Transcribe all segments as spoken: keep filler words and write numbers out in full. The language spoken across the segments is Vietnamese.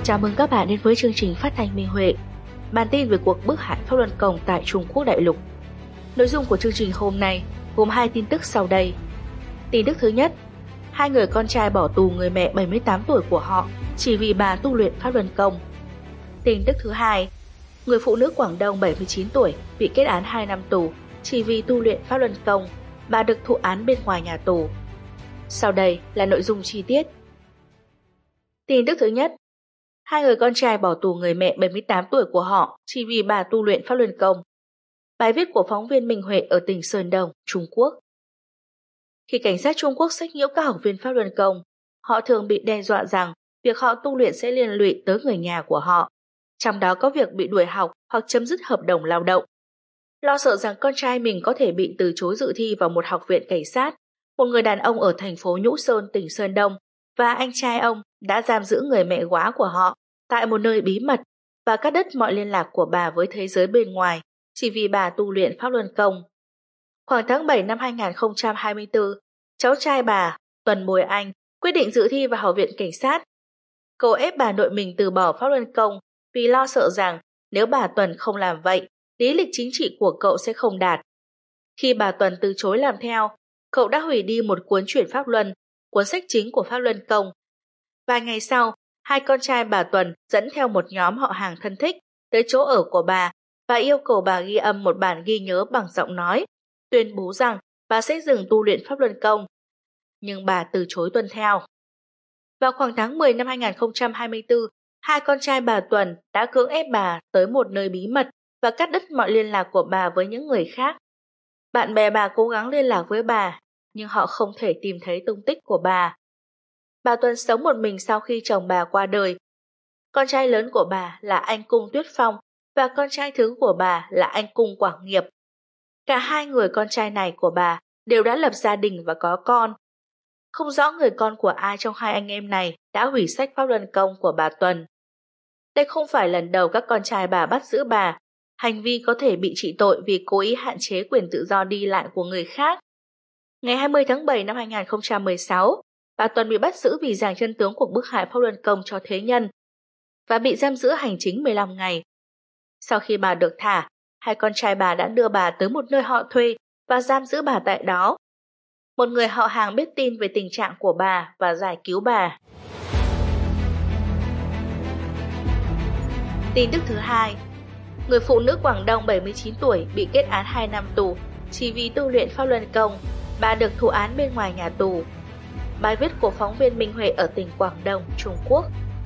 Chào mừng các bạn đến với chương trình phát thanh Minh Huệ, bản tin về cuộc bức hại pháp luân công tại Trung Quốc đại lục. Nội dung của chương trình hôm nay gồm hai tin tức sau đây. Tin tức thứ nhất, hai người con trai bỏ tù người mẹ bảy mươi tám tuổi của họ chỉ vì bà tu luyện pháp luân công. Tin tức thứ hai, người phụ nữ Quảng Đông bảy mươi chín tuổi bị kết án hai năm tù chỉ vì tu luyện pháp luân công, bà được thụ án bên ngoài nhà tù. Sau đây là nội dung chi tiết. Tin tức thứ nhất, hai người con trai bỏ tù người mẹ bảy mươi tám tuổi của họ chỉ vì bà tu luyện pháp luân công. Bài viết của phóng viên Minh Huệ ở tỉnh Sơn Đông, Trung Quốc. Khi cảnh sát Trung Quốc sách nhiễu các học viên pháp luân công, họ thường bị đe dọa rằng việc họ tu luyện sẽ liên lụy tới người nhà của họ, trong đó có việc bị đuổi học hoặc chấm dứt hợp đồng lao động. Lo sợ rằng con trai mình có thể bị từ chối dự thi vào một học viện cảnh sát, một người đàn ông ở thành phố Nhũ Sơn, tỉnh Sơn Đông và anh trai ông đã giam giữ người mẹ góa của họ tại một nơi bí mật và cắt đứt mọi liên lạc của bà với thế giới bên ngoài chỉ vì bà tu luyện pháp luân công. Khoảng tháng bảy năm hai nghìn không trăm hai mươi tư, cháu trai bà, Tuần Bồi Anh, quyết định dự thi vào học viện cảnh sát. Cậu ép bà nội mình từ bỏ pháp luân công vì lo sợ rằng nếu bà Tuần không làm vậy, lý lịch chính trị của cậu sẽ không đạt. Khi bà Tuần từ chối làm theo, cậu đã hủy đi một cuốn Chuyển Pháp Luân, cuốn sách chính của pháp luân công. Vài ngày sau, hai con trai bà Tuần dẫn theo một nhóm họ hàng thân thích tới chỗ ở của bà và yêu cầu bà ghi âm một bản ghi nhớ bằng giọng nói, tuyên bố rằng bà sẽ dừng tu luyện pháp luân công. Nhưng bà từ chối tuân theo. Vào khoảng tháng mười năm hai nghìn không trăm hai mươi tư, hai con trai bà Tuần đã cưỡng ép bà tới một nơi bí mật và cắt đứt mọi liên lạc của bà với những người khác. Bạn bè bà cố gắng liên lạc với bà, nhưng họ không thể tìm thấy tung tích của bà. Bà Tuần sống một mình sau khi chồng bà qua đời. Con trai lớn của bà là anh Cung Tuyết Phong và con trai thứ của bà là anh Cung Quảng Nghiệp. Cả hai người con trai này của bà đều đã lập gia đình và có con. Không rõ người con của ai trong hai anh em này đã hủy sách pháp luân công của bà Tuần. Đây không phải lần đầu các con trai bà bắt giữ bà. Hành vi có thể bị trị tội vì cố ý hạn chế quyền tự do đi lại của người khác. Ngày hai mươi tháng bảy năm hai nghìn không trăm mười sáu, bà Tuần bị bắt giữ vì giảng chân tướng cuộc bức hại pháp luân công cho thế nhân và bị giam giữ hành chính mười lăm ngày. Sau khi bà được thả, hai con trai bà đã đưa bà tới một nơi họ thuê và giam giữ bà tại đó. Một người họ hàng biết tin về tình trạng của bà và giải cứu bà. Tin tức thứ hai, người phụ nữ Quảng Đông bảy mươi chín tuổi bị kết án hai năm tù chỉ vì tu luyện pháp luân công, bà được thụ án bên ngoài nhà tù. Bài viết của phóng viên Minh Huệ ở tỉnh Quảng Đông, Trung Quốc.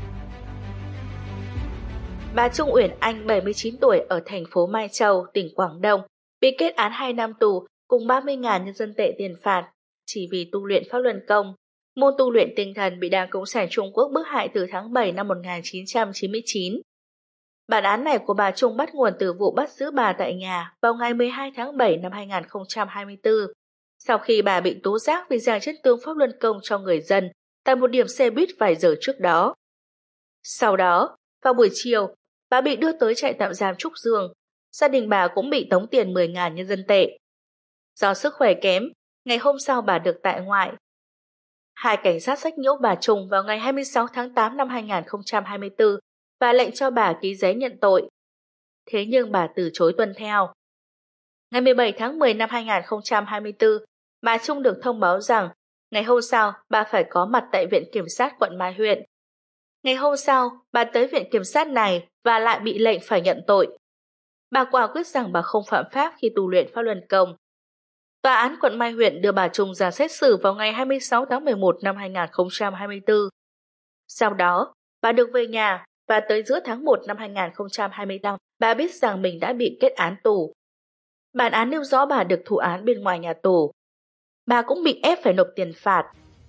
Bà Trung Uyển Anh bảy mươi chín tuổi ở thành phố Mai Châu, tỉnh Quảng Đông bị kết án hai năm tù cùng ba mươi nghìn nhân dân tệ tiền phạt chỉ vì tu luyện pháp luân công, môn tu luyện tinh thần bị Đảng Cộng sản Trung Quốc bức hại từ tháng bảy năm một nghìn chín trăm chín mươi chín. Bản án này của bà Trung bắt nguồn từ vụ bắt giữ bà tại nhà vào ngày mười hai tháng bảy năm hai nghìn không trăm hai mươi tư, sau khi bà bị tố giác vì giảng chân tướng pháp luân công cho người dân tại một điểm xe buýt vài giờ trước đó. Sau đó, vào buổi chiều, bà bị đưa tới trại tạm giam Trúc Dương. Gia đình bà cũng bị tống tiền mười nghìn nhân dân tệ. Do sức khỏe kém, ngày hôm sau bà được tại ngoại. Hai cảnh sát sách nhiễu bà Trung vào ngày hai mươi sáu tháng tám năm hai nghìn không trăm hai mươi tư và lệnh cho bà ký giấy nhận tội. Thế nhưng bà từ chối tuân theo. Ngày mười bảy tháng mười năm hai nghìn không trăm hai mươi tư, bà Trung được thông báo rằng ngày hôm sau bà phải có mặt tại Viện Kiểm sát quận Mai Huyện. Ngày hôm sau, bà tới Viện Kiểm sát này và lại bị lệnh phải nhận tội. Bà quả quyết rằng bà không phạm pháp khi tu luyện pháp luân công. Tòa án quận Mai Huyện đưa bà Trung ra xét xử vào ngày hai mươi sáu tháng mười một năm hai nghìn không trăm hai mươi tư. Sau đó, bà được về nhà và tới giữa tháng một năm hai nghìn không trăm hai mươi lăm, bà biết rằng mình đã bị kết án tù. Bản án nêu rõ bà được thụ án bên ngoài nhà tù. Bà cũng bị ép phải nộp tiền phạt.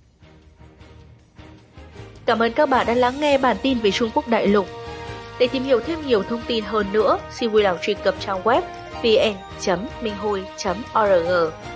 Cảm ơn các bạn đã lắng nghe bản tin về Trung Quốc đại lục. Để tìm hiểu thêm nhiều thông tin hơn nữa, xin vui lòng truy cập trang web vn chấm minh hui chấm org.